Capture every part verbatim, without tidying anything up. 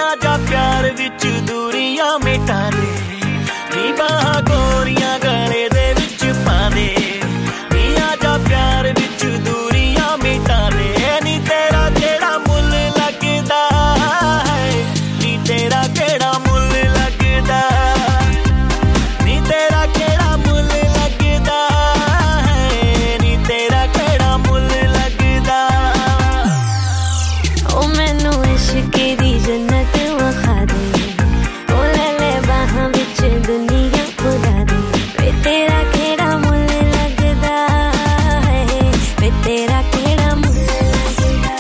आजा प्यार विच दूरियां मिटा दे नी बाहां गोरियां गले दे विच पा दे नी आजा प्यार विच दूरियां मिटा दे नी तेरा केड़ा मुल लगदा है नी तेरा केड़ा मुल लगदा नी तेरा केड़ा मुल लगदा है नी तेरा केड़ा मुल लगदा ओ मैनू इश्क दी जन्नत वखा दे ओ ले ले बाहां विच दुनिया खुदा दे वे तेरा केड़ा मुल लगदा है वे तेरा केड़ा मुल लगदा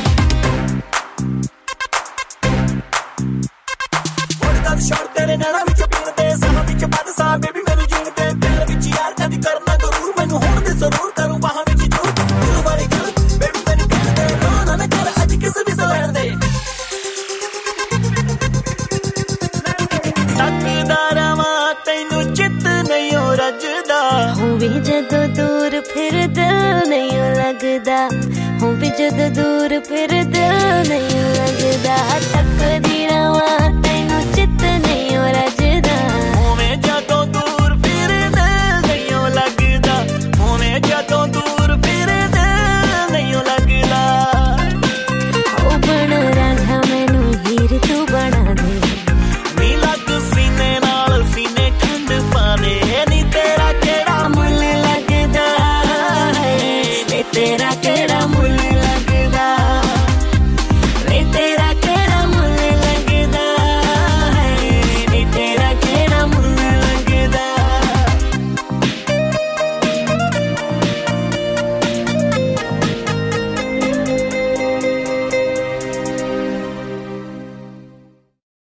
और दर शोर तेरे नैना विच पीण दे साह विच बद सा बेबी मैनू जीण दे प्यार विच यार कदी करना जरूर मैनू होण दे जरूर करूं बाहां विच जरूर दिल वाली गल बेबी मैनू कहण दे ना ना ना कर अज किस भी सलैण दे तकदा रवां तैनू चित नहीं हो रजदा होवे जदों दूर फिर दिल नहीं लगदा होवे जदों दूर फिर दिल नहीं लगदा